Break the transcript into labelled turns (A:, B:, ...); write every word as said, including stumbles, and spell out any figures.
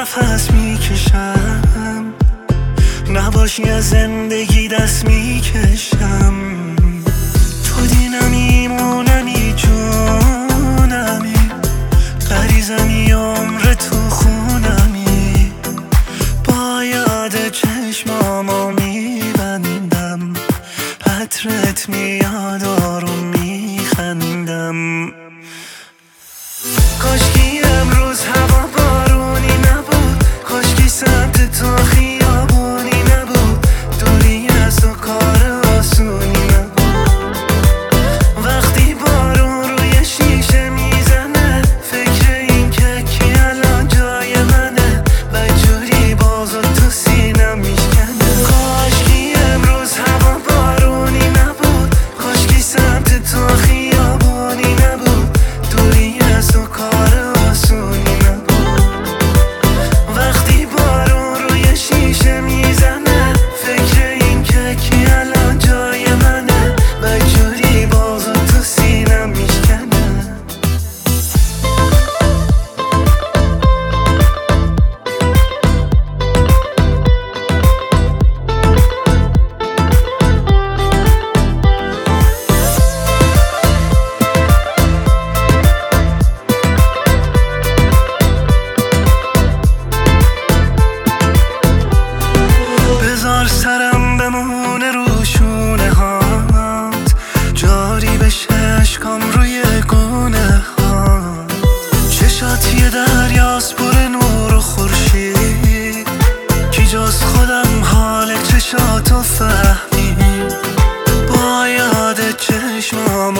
A: نفس میکشم، نباشی از زندگی دست میکشم. تو دینمی مونمی جونمی، غریزمی عمر تو خونمی. با یاد چشمامو میبندم، عطرت میاد آروم میخندم. کاشکی امروز هوا بارونی نبود، کاشکی سمت تو خیابونی نبود، دوری از تو کار آسونی نبود. وقتی بارون روی شیشه میزنه، فکر این که کی الان جای منه، بدجوری بازو تو سینم میشکنه. کاشکی امروز هوا بارونی نبود، کاشکی سمت تو خیابونی نبود، دوری از تو کار آسونی نبود. وقتی بارون روی شیشه میزنه، فکر این که کی الان جای منه، بدجوری بازو تو سینم میشکنه. بذار سرم بمونه رو شونه هات، جاری بشه اشکام روی گونه هات. چشات یه دریاست پر نور و خورشید، کی جز خودم حال چشاتو فهمید. با یاد چشمام